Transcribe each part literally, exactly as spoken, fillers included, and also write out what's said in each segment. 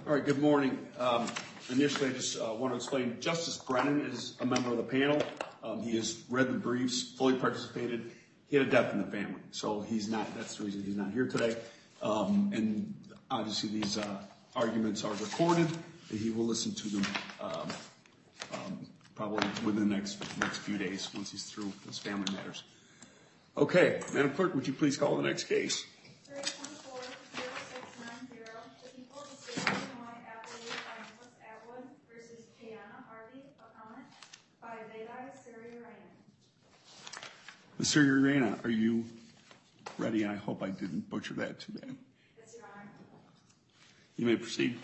All right, good morning. Um, initially, I just uh, want to explain Justice Brennan is a member of the panel. Um, he has read the briefs, fully participated. He had a death in the family, so he's not, that's the reason he's not here today. Um, and obviously these uh, arguments are recorded, and he will listen to them um, um, probably within the next, next few days once he's through his family matters. Okay, Madam Clerk, would you please call the next case? Miz Siriurena, are you ready? I hope I didn't butcher that too bad. Yes, Your Honor. You may proceed.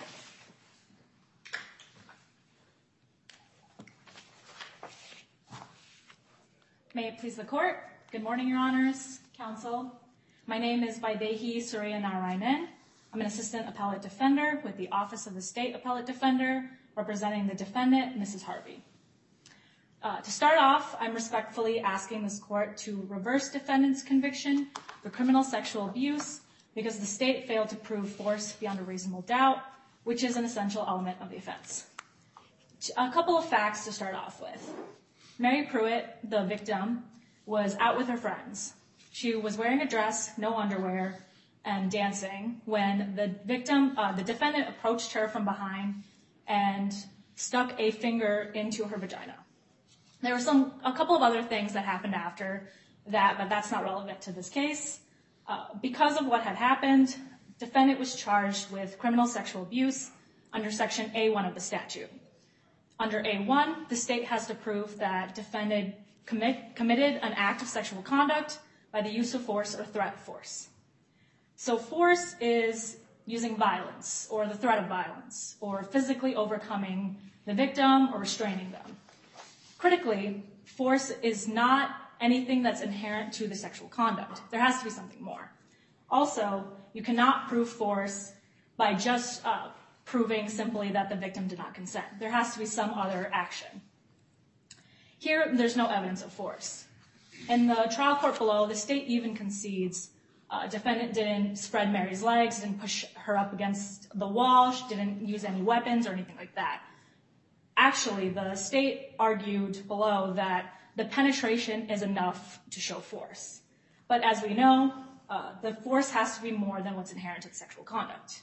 May it please the Court. Good morning, Your Honors, Counsel. My name is Vaidehi Suryanarayanan. I'm an Assistant Appellate Defender with the Office of the State Appellate Defender, representing the defendant, Missus Harvey. Uh, to start off, I'm respectfully asking this court to reverse defendant's conviction for criminal sexual abuse because the state failed to prove force beyond a reasonable doubt, which is an essential element of the offense. A couple of facts to start off with. Mary Pruitt, the victim, was out with her friends. She was wearing a dress, no underwear, and dancing when the victim, uh, the defendant approached her from behind and stuck a finger into her vagina. There were some, a couple of other things that happened after that, but that's not relevant to this case. Uh, because of what had happened, defendant was charged with criminal sexual abuse under Section A one of the statute. Under A one, the state has to prove that defendant commit, committed an act of sexual conduct by the use of force or threat of force. So force is using violence or the threat of violence or physically overcoming the victim or restraining them. Critically, force is not anything that's inherent to the sexual conduct. There has to be something more. Also, you cannot prove force by just uh, proving simply that the victim did not consent. There has to be some other action. Here, there's no evidence of force. In the trial court below, the state even concedes uh, defendant didn't spread Mary's legs, didn't push her up against the wall, she didn't use any weapons or anything like that. Actually, the state argued below that the penetration is enough to show force. But as we know, uh, the force has to be more than what's inherent to the sexual conduct.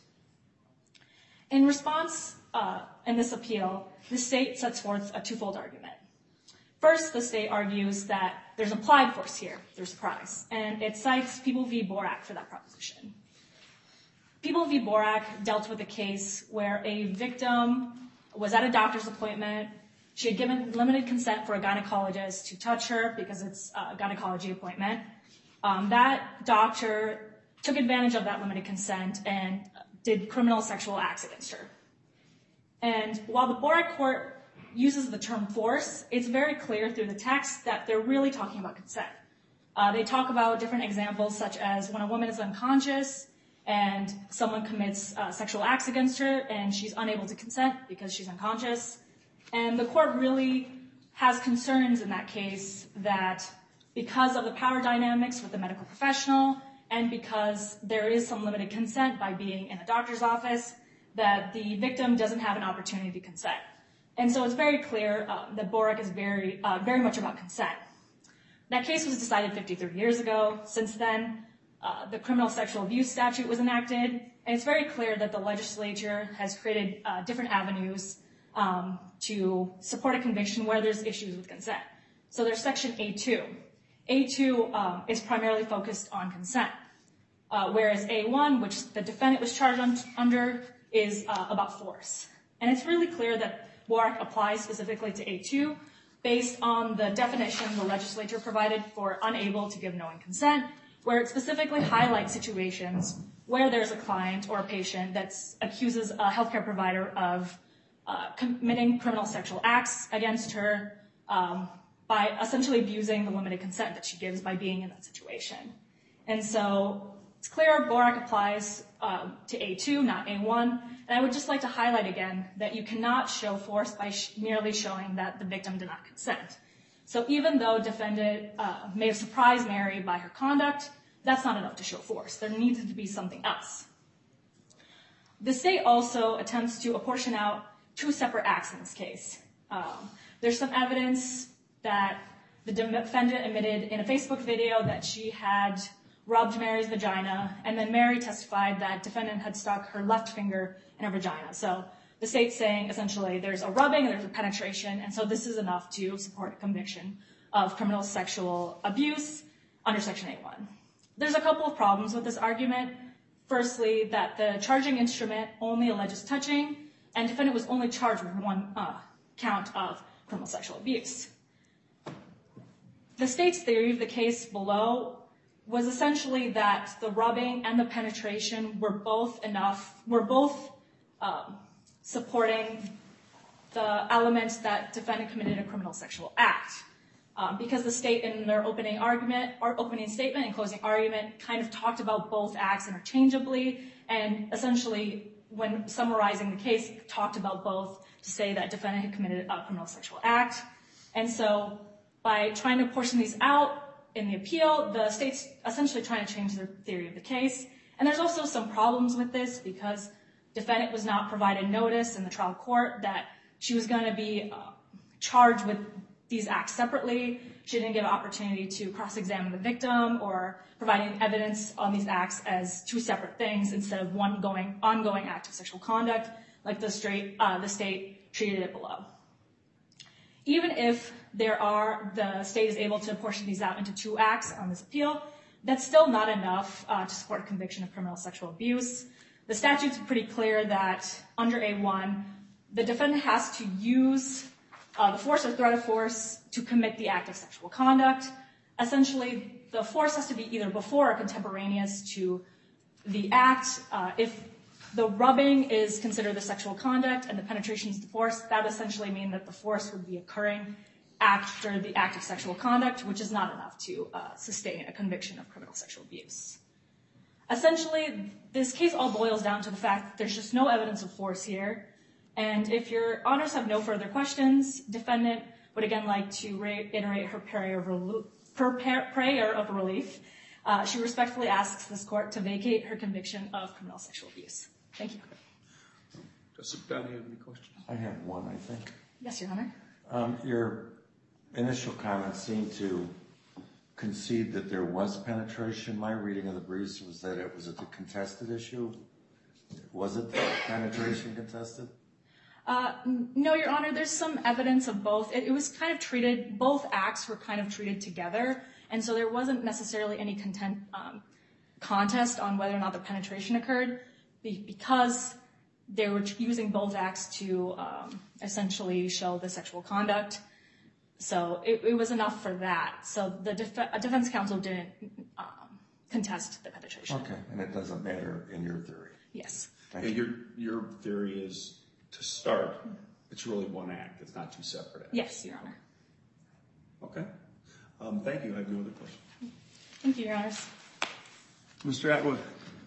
In response, uh, in this appeal, the state sets forth a twofold argument. First, the state argues that there's applied force here, there's surprise, and it cites People v. Borak for that proposition. People v. Borak dealt with a case where a victim was at a doctor's appointment. She had given limited consent for a gynecologist to touch her because it's a gynecology appointment. Um, that doctor took advantage of that limited consent and did criminal sexual acts against her. And while the Borak court uses the term force, it's very clear through the text that they're really talking about consent. Uh, they talk about different examples such as when a woman is unconscious and someone commits uh, sexual acts against her and she's unable to consent because she's unconscious. And the court really has concerns in that case that because of the power dynamics with the medical professional and because there is some limited consent by being in a doctor's office, that the victim doesn't have an opportunity to consent. And so it's very clear uh, that Borak is very, uh, very much about consent. That case was decided fifty-three years ago. Since then, Uh, the criminal sexual abuse statute was enacted, and it's very clear that the legislature has created uh, different avenues um, to support a conviction where there's issues with consent. So there's Section A two. A two um, is primarily focused on consent, uh, whereas A one, which the defendant was charged un- under, is uh, about force. And it's really clear that Borak applies specifically to A two based on the definition the legislature provided for unable to give knowing consent, where it specifically highlights situations where there's a client or a patient that accuses a healthcare provider of uh, committing criminal sexual acts against her um, by essentially abusing the limited consent that she gives by being in that situation. And so it's clear Borak applies uh, to A two, not A one. And I would just like to highlight again that you cannot show force by sh- merely showing that the victim did not consent. So even though defendant uh, may have surprised Mary by her conduct, that's not enough to show force. There needs to be something else. the state also attempts to apportion out two separate acts in this case. Um, there's some evidence that the defendant admitted in a Facebook video that she had rubbed Mary's vagina, and then Mary testified that defendant had stuck her left finger in her vagina. So the state's saying essentially there's a rubbing, there's a penetration, and so this is enough to support a conviction of criminal sexual abuse under Section eight one. There's a couple of problems with this argument. Firstly, that the charging instrument only alleges touching, and defendant was only charged with one uh, count of criminal sexual abuse. The state's theory of the case below was essentially that the rubbing and the penetration were both enough, were both um, supporting the elements that defendant committed a criminal sexual act. Um, because the state in their opening argument, or opening statement and closing argument kind of talked about both acts interchangeably, and essentially when summarizing the case, talked about both to say that defendant had committed a criminal sexual act. And so by trying to portion these out in the appeal, the state's essentially trying to change their theory of the case. And there's also some problems with this because defendant was not provided notice in the trial court that she was going to be uh, charged with these acts separately. She didn't give an opportunity to cross-examine the victim or providing evidence on these acts as two separate things instead of one going, ongoing act of sexual conduct like the, straight, uh, the state treated it below. Even if there are, the state is able to portion these out into two acts on this appeal, that's still not enough uh, to support a conviction of criminal sexual abuse. The statute's pretty clear that under A one, the defendant has to use Uh, the force or threat of force to commit the act of sexual conduct. Essentially, the force has to be either before or contemporaneous to the act. Uh, if the rubbing is considered the sexual conduct and the penetration is the force, that would essentially mean that the force would be occurring after the act of sexual conduct, which is not enough to uh, sustain a conviction of criminal sexual abuse. Essentially, this case all boils down to the fact that there's just no evidence of force here. And if your honors have no further questions, defendant would again like to reiterate her prayer of, rel- her prayer of relief. Uh, she respectfully asks this court to vacate her conviction of criminal sexual abuse. Thank you. Justice Dunn, do you have any questions? I have one, I think. Yes, Your Honor. Um, your initial comments seem to concede that there was penetration. My reading of the briefs was that it was a contested issue. Was it penetration contested? Uh, no, Your Honor, there's some evidence of both. It, it was kind of treated, both acts were kind of treated together, and so there wasn't necessarily any content, um, contest on whether or not the penetration occurred be, because they were using both acts to um, essentially show the sexual conduct. So it, it was enough for that. So the def- defense counsel didn't um, contest the penetration. Okay, and it doesn't matter in your theory. Yes. Thank Yeah, you. your, your theory is, to start, it's really one act. It's not two separate acts. Yes, Your Honor. Okay. Um, thank you. I have no other questions. Thank you, Your Honors. Mister Atwood.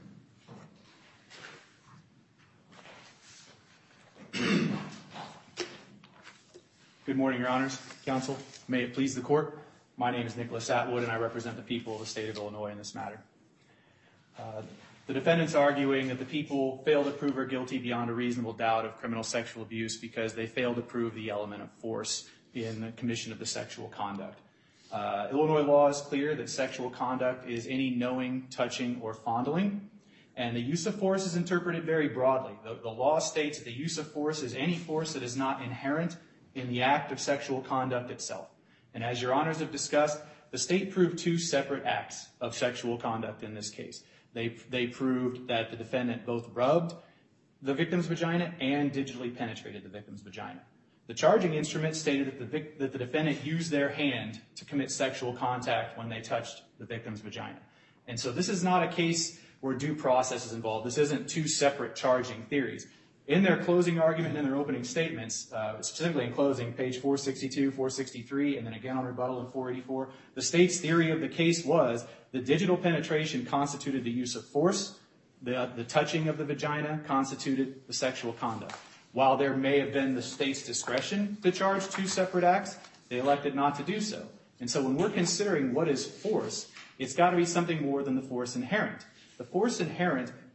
Good morning, Your Honors. Counsel, may it please the court. My name is Nicholas Atwood, and I represent the people of the state of Illinois in this matter. Uh, The defendant's arguing that the people failed to prove her guilty beyond a reasonable doubt of criminal sexual abuse because they failed to prove the element of force in the commission of the sexual conduct. Uh, Illinois law is clear that sexual conduct is any knowing, touching, or fondling, and the use of force is interpreted very broadly. The, the law states that the use of force is any force that is not inherent in the act of sexual conduct itself. And as Your Honors have discussed, the state proved two separate acts of sexual conduct in this case. They, they proved that the defendant both rubbed the victim's vagina and digitally penetrated the victim's vagina. The charging instrument stated that the, vic, that the defendant used their hand to commit sexual contact when they touched the victim's vagina. And so this is not a case where due process is involved. This isn't two separate charging theories. In their closing argument and in their opening statements, uh, specifically in closing, page four sixty-two, four sixty-three, and then again on rebuttal in four eighty-four, the state's theory of the case was the digital penetration constituted the use of force, the, the touching of the vagina constituted the sexual conduct. While there may have been the state's discretion to charge two separate acts, they elected not to do so. And so when we're considering what is force, it's got to be something more than the force inherent. The force inherent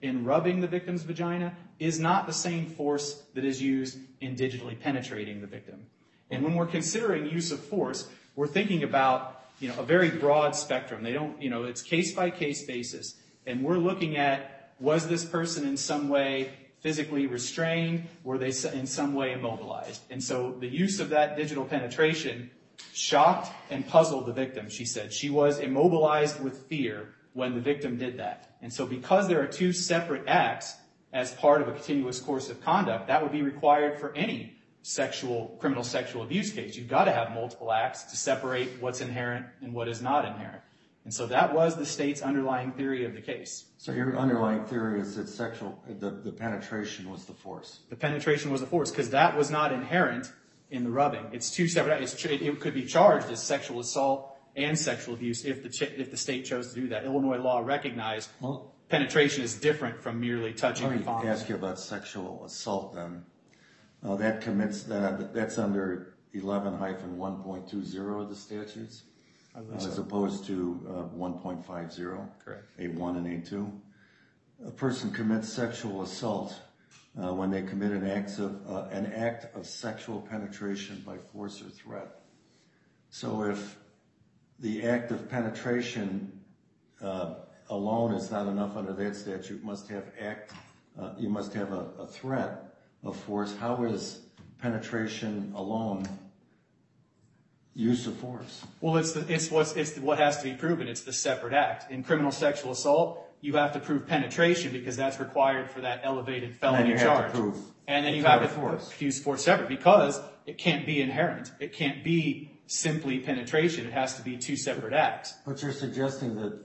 in rubbing the victim's vagina is not the same force that is used in digitally penetrating the victim. And when we're considering use of force, we're thinking about, you know, a very broad spectrum. They don't, you know, it's case-by-case basis. And we're looking at, was this person in some way physically restrained? Were they in some way immobilized? And so the use of that digital penetration shocked and puzzled the victim, she said. She was immobilized with fear when the victim did that. And so because there are two separate acts as part of a continuous course of conduct, that would be required for any sexual, criminal sexual abuse case. You've got to have multiple acts to separate what's inherent and what is not inherent. And so that was the state's underlying theory of the case. So your underlying theory is that sexual, the, the penetration was the force. The penetration was the force because that was not inherent in the rubbing. It's two separate acts. It's, it could be charged as sexual assault and sexual abuse if the ch- if the state chose to do that. Illinois law recognized well, penetration is different from merely touching and fondling. Let me ask you about sexual assault then. Uh, that commits that. That's under eleven hyphen one point two zero of the statutes. Uh, so. As opposed to uh, one point five zero, correct. A one and A two. A person commits sexual assault uh, when they commit an act of uh, an act of sexual penetration by force or threat. So if the act of penetration uh, alone is not enough under that statute, must have act. Uh, you must have a, a threat of force. How is penetration alone use of force? Well, it's the, it's what's it's what has to be proven. It's the separate act. In criminal sexual assault, you have to prove penetration because that's required for that elevated felony and charge. Have to prove and then you have to force. use force separate because it can't be inherent. It can't be simply penetration. It has to be two separate acts. But you're suggesting that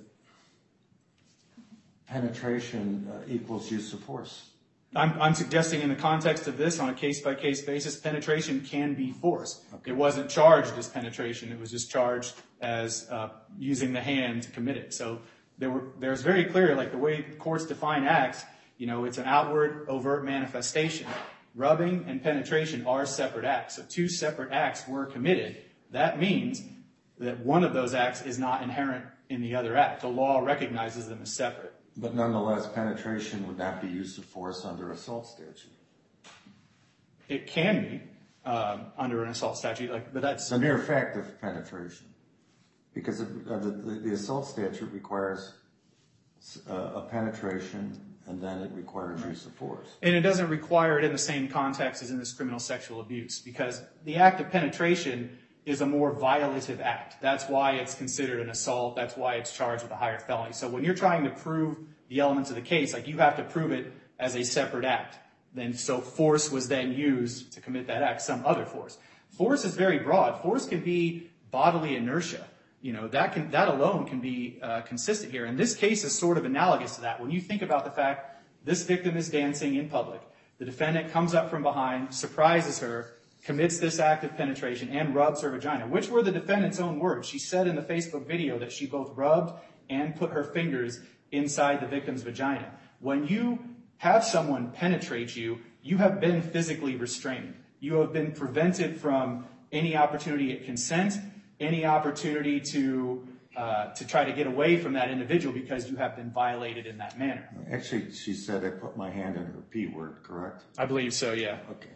penetration uh, equals use of force. I'm, I'm suggesting in the context of this, on a case-by-case basis, penetration can be force. Okay. It wasn't charged as penetration. It was just charged as uh, using the hand to commit it. So there were, there's very clear, like the way courts define acts, you know, it's an outward, overt manifestation. Rubbing and penetration are separate acts. So two separate acts were committed. That means that one of those acts is not inherent in the other act. The law recognizes them as separate. But nonetheless, penetration would not be use of force under assault statute. It can be um, under an assault statute, like, but that's the mere fact of penetration, because it, uh, the, the, the assault statute requires uh, a penetration, and then it requires right. use of force. And it doesn't require it in the same context as in this criminal sexual abuse, because the act of penetration is a more violative act. That's why it's considered an assault. That's why it's charged with a higher felony. So when you're trying to prove the elements of the case, like you have to prove it as a separate act. Then so force was then used to commit that act, some other force. Force is very broad. Force can be bodily inertia. You know, that can that alone can be uh, consistent here. And this case is sort of analogous to that. When you think about the fact this victim is dancing in public, the defendant comes up from behind, surprises her, commits this act of penetration, and rubs her vagina, which were the defendant's own words. She said in the Facebook video that she both rubbed and put her fingers inside the victim's vagina. When you have someone penetrate you, you have been physically restrained. You have been prevented from any opportunity at consent, any opportunity to uh, to try to get away from that individual because you have been violated in that manner. Actually, she said I put my hand in her P word, correct? I believe so, yeah. Okay.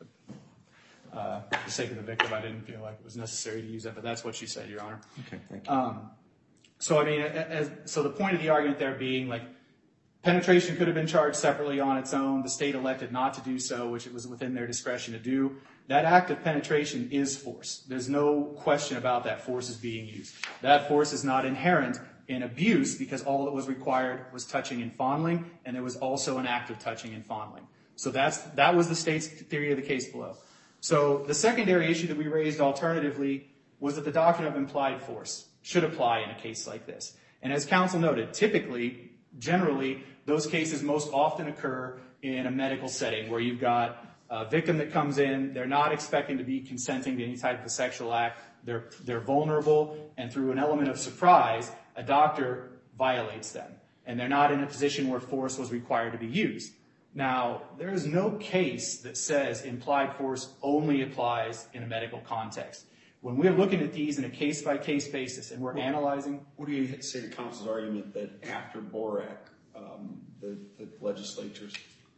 Uh, for the sake of the victim, I didn't feel like it was necessary to use that, but that's what she said, Your Honor. Okay, thank you. Um, so, I mean, as, so the point of the argument there being, like, penetration could have been charged separately on its own. The state elected not to do so, which it was within their discretion to do. That act of penetration is force. There's no question about that force is being used. That force is not inherent in abuse because all that was required was touching and fondling, and there was also an act of touching and fondling. So that's that was the state's theory of the case below. So the secondary issue that we raised alternatively was that the doctrine of implied force should apply in a case like this. And as counsel noted, typically, generally, those cases most often occur in a medical setting where you've got a victim that comes in, they're not expecting to be consenting to any type of a sexual act, they're, they're vulnerable, and through an element of surprise, a doctor violates them. And they're not in a position where force was required to be used. Now, there is no case that says implied force only applies in a medical context. When we're looking at these in a case-by-case basis and we're well, analyzing... What do you say to counsel's argument that after Borak, um, the, the legislatures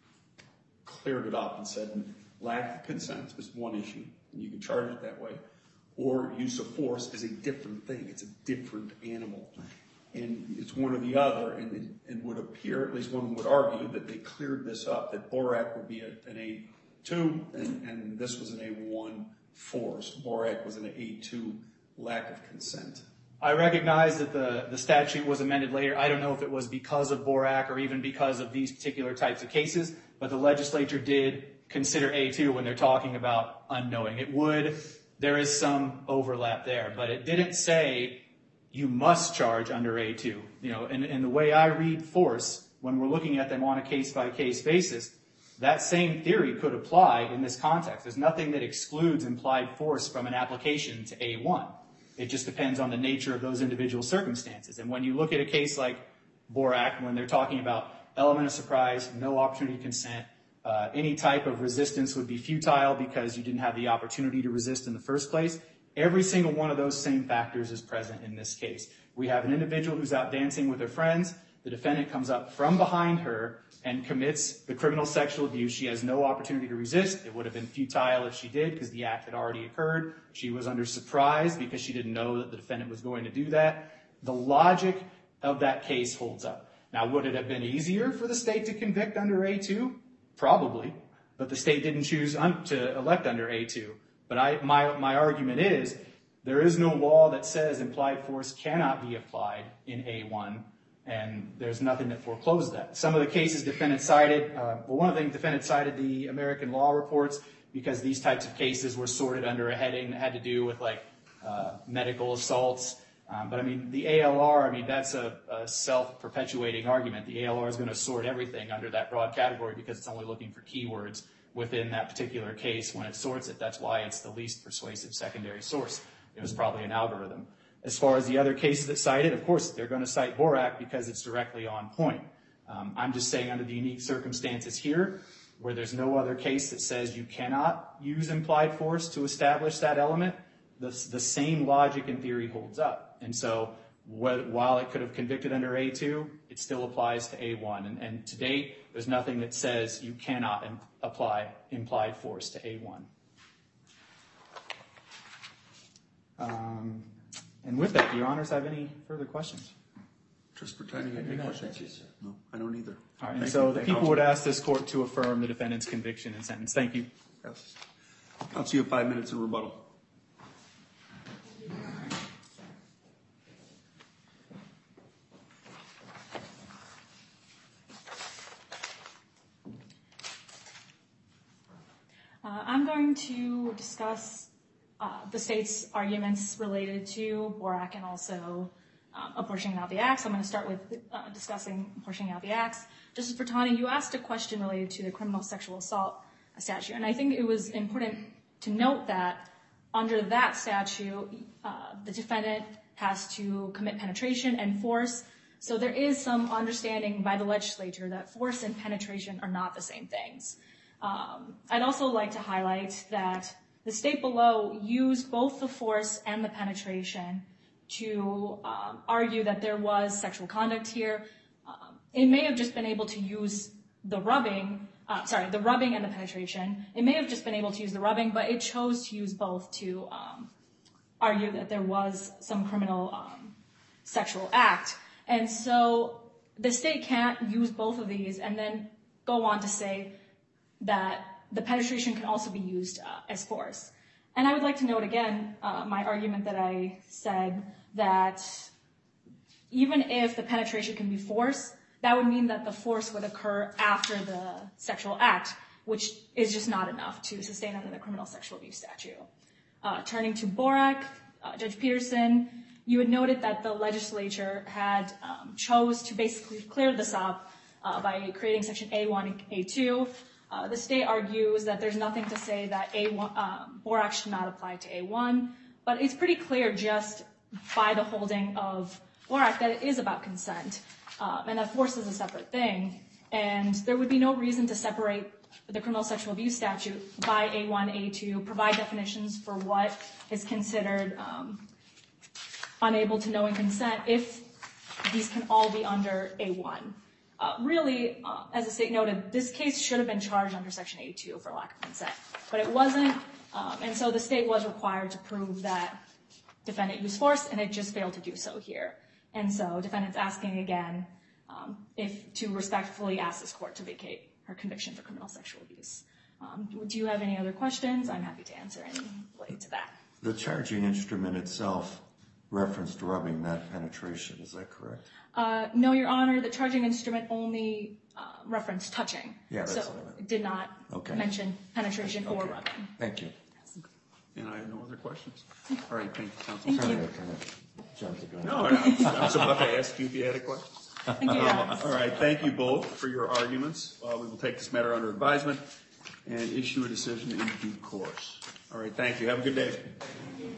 cleared it up and said lack of consent is one issue, and you can charge it that way, or use of force is a different thing. It's a different animal. And it's one or the other, and it would appear, at least one would argue, that they cleared this up, that Borak would be a, an A two, and, and this was an A one force. Borak was an A two lack of consent. I recognize that the, the statute was amended later. I don't know if it was because of Borak or even because of these particular types of cases, but the legislature did consider A two when they're talking about unknowing. It would, there is some overlap there, but it didn't say you must charge under A two. You know, and, and the way I read force, when we're looking at them on a case-by-case basis, that same theory could apply in this context. There's nothing that excludes implied force from an application to A one. It just depends on the nature of those individual circumstances. And when you look at a case like Borak, when they're talking about element of surprise, no opportunity to consent, uh, any type of resistance would be futile because you didn't have the opportunity to resist in the first place. Every single one of those same factors is present in this case. We have an individual who's out dancing with her friends. The defendant comes up from behind her and commits the criminal sexual abuse. She has no opportunity to resist. It would have been futile if she did because the act had already occurred. She was under surprise because she didn't know that the defendant was going to do that. The logic of that case holds up. Now, would it have been easier for the state to convict under A two? Probably, but the state didn't choose un- to elect under A two. But I, my, my argument is there is no law that says implied force cannot be applied in A one, and there's nothing that foreclosed that. Some of the cases defendants cited, uh, well, one of the things defendants cited the American law reports because these types of cases were sorted under a heading that had to do with like uh, medical assaults. Um, but I mean, the A L R, I mean, that's a, a self-perpetuating argument. The A L R is going to sort everything under that broad category because it's only looking for keywords within that particular case when it sorts it. That's why it's the least persuasive secondary source. It was probably an algorithm. As far as the other cases that cite it, of course, they're going to cite Borak because it's directly on point. Um, I'm just saying under the unique circumstances here, where there's no other case that says you cannot use implied force to establish that element, the, the same logic and theory holds up. And so wh- while it could have convicted under A two, it still applies to A one. And, and to date, there's nothing that says you cannot im- apply implied force to A one. Um, and with that, do your honors have any further questions? Just pretending I have any questions. Thank you, sir. No, I don't either. All right, and Thank so you. the Thank people you. would ask this court to affirm the defendant's conviction and sentence. Thank you. Yes. I'll see you in five minutes in rebuttal. Uh, I'm going to discuss uh, the state's arguments related to Borak and also um, apportioning out the acts. I'm going to start with uh, discussing apportioning out the acts. Justice Bertani, you asked a question related to the criminal sexual assault statute, and I think it was important to note that under that statute, uh, the defendant has to commit penetration and force. So there is some understanding by the legislature that force and penetration are not the same things. Um, I'd also like to highlight that the state below used both the force and the penetration to um, argue that there was sexual conduct here. Um, it may have just been able to use the rubbing, uh, sorry, the rubbing and the penetration. It may have just been able to use the rubbing, but it chose to use both to um, argue that there was some criminal um, sexual act. And so the state can't use both of these and then go on to say that the penetration can also be used uh, as force. And I would like to note again uh, my argument that I said that even if the penetration can be force, that would mean that the force would occur after the sexual act, which is just not enough to sustain under the criminal sexual abuse statute. Uh, turning to Borak, uh, Judge Peterson, you had noted that the legislature had um, chose to basically clear this up uh, by creating section A one and A two. Uh, the state argues that there's nothing to say that A one, um, Borak should not apply to A one, but it's pretty clear just by the holding of Borak that it is about consent, uh, and that force is a separate thing. And there would be no reason to separate the criminal sexual abuse statute by A one, A two, provide definitions for what is considered um, unable to knowing consent if these can all be under A one. Uh, really, uh, as the state noted, this case should have been charged under Section eighty-two for lack of consent, but it wasn't, um, and so the state was required to prove that defendant used force, and it just failed to do so here. And so defendant's asking again um, if to respectfully ask this court to vacate her conviction for criminal sexual abuse. Um, do you have any other questions? I'm happy to answer any related to that. The charging instrument itself referenced rubbing, not penetration. Is that correct? Uh, no, Your Honor, the charging instrument only uh, referenced touching. Yeah, that's so what I meant. it did not Okay. mention penetration or Okay. rubbing. Thank you. And I have no other questions. All right, thank you, counsel. Thank Sorry, you. I kind of jumped the gun. No, I was about to ask you if you had a question. Thank you, Your Honor. All right, thank you both for your arguments. Uh, we will take this matter under advisement and issue a decision in due course. All right, thank you. Have a good day.